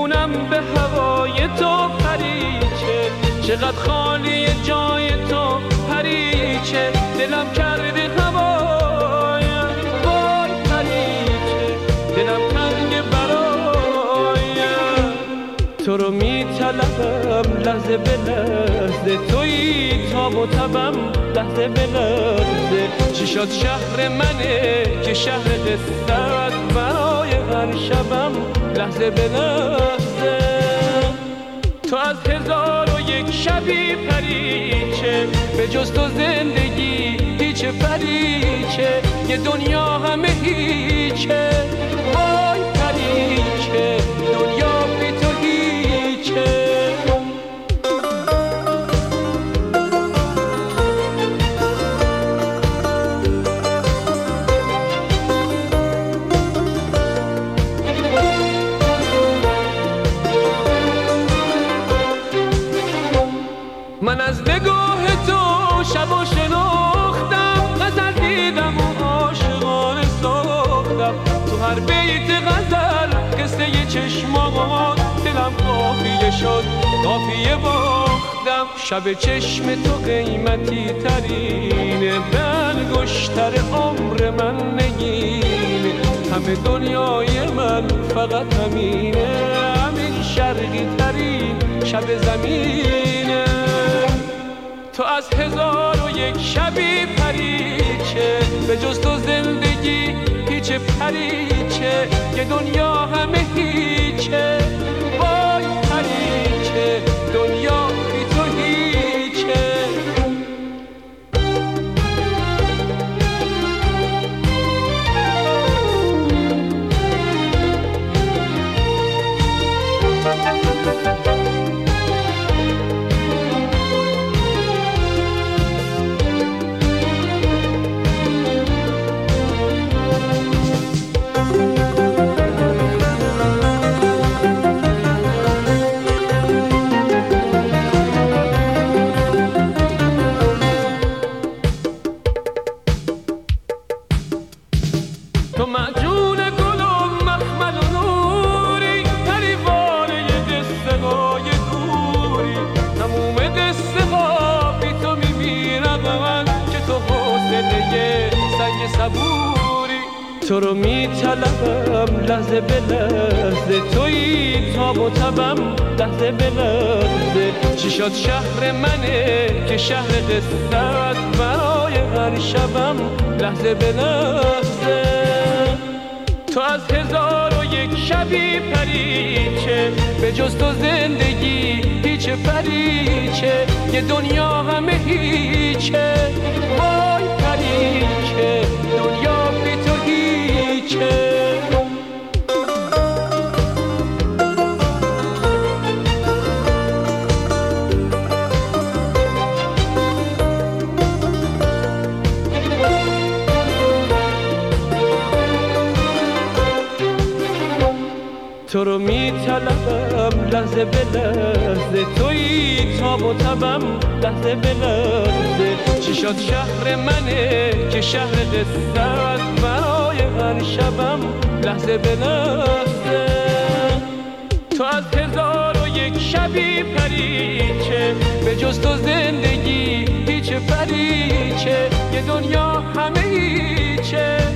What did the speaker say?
میدونم به هوای تو پریچه، چقدر خالی جای تو پریچه، دلم کرده هوایم وای پریچه، دلم تنگ برایم. تو رو میطلبم لحظه به لحظه، تویی تاب و تبم لحظه به لحظه. چی شد شهر منه که شهر قصه است، برای هر شبم لحظه به لحظه. تو از 1001 شبی پریچه، به جز تو زندگی هیچ پریچه، یه دنیا همه هیچه وای پریچه، دنیا بی تو هیچه. من از نگاه تو شب و شناختم، غزل دیدم و عاشقانه ساختم. تو هر بیت غزل قصه چشمات، دلم قافیه شد قافیه باختم. شب چشم تو قیمتی ترینه، به انگشتر عمر من نگینه. همه دنیای من فقط همینه، همین شرقی ترین شب زمینه. تو از 1001 شبی پریچه، به جز تو زندگی هیچ پریچه، یه دنیا همه هیچه وای پریچه، دنیا بی تو هیچه. تو معجون گل و مخمل و نوری، پریوانه قصه های دوری. تموم قصه ها بی تو میمیرم من، که تو حوصله سنگ صبوری. تو رو میطلبم لحظه به لحظه، تویی تاب و تبم لحظه به لحظه. چی شد شهر منه که شهر قصه است، برای هر شبم لحظه به لحظه. تو از 1001 شبی پریچه، به جز تو زندگی هیچ پریچه، یه دنیا همه هیچه وای پریچه، دنیا بی تو هیچه. تو رو میطلبم لحظه به لحظه، تویی تاب و تبم لحظه به لحظه. چی شد شهر منه که شهر قصه است، برای هر شبم لحظه به لحظه. تو از 1001 شبی پریچه، به جز تو زندگی هیچ پریچه، یه دنیا همه هیچه